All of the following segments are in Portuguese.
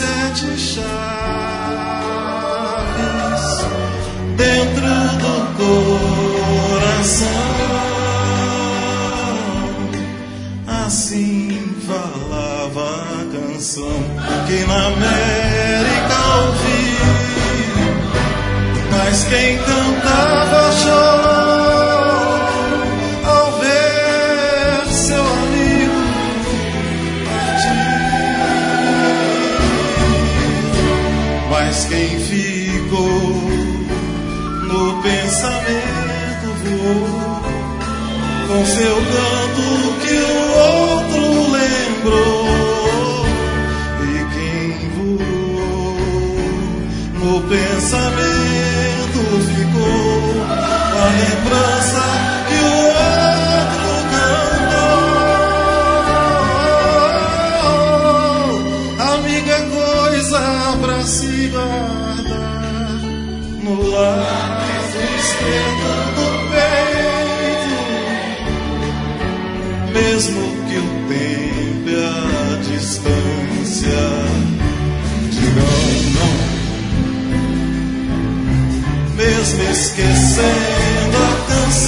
7 chaves dentro do coração. Assim falava a canção que na América ouvi, mas quem cantava chorou ao ver seu amigo partir. Mas quem ficou no pensamento voou com seu canto que o outro lembrou. E quem voou no pensamento ficou a lembrança que o outro cantou. Amiga, coisa pra se guardar no lado esquerdo do peito, mesmo que o tempo e a distância digam não. Mesmo esquecendo a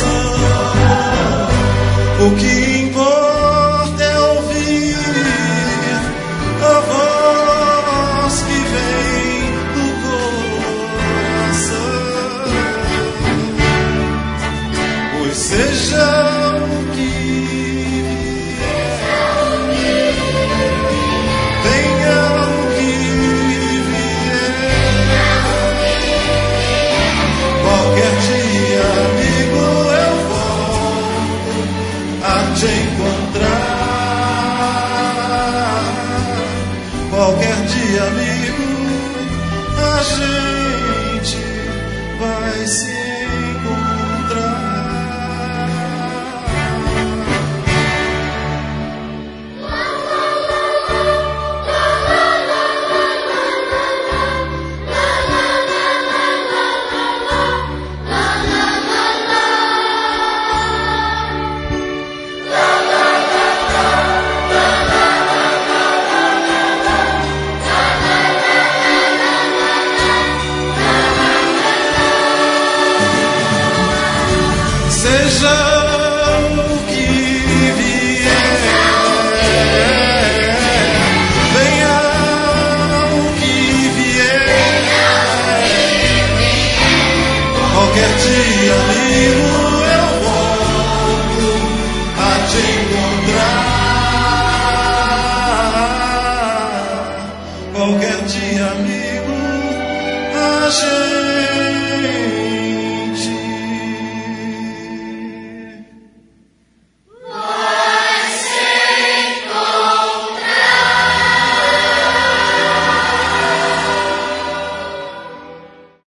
canção, o que importa é ouvir a voz que vem do coração. Pois seja o que vier, venha o que vier, qualquer dia, amigo, eu volto a te encontrar. Qualquer dia, amigo, a gente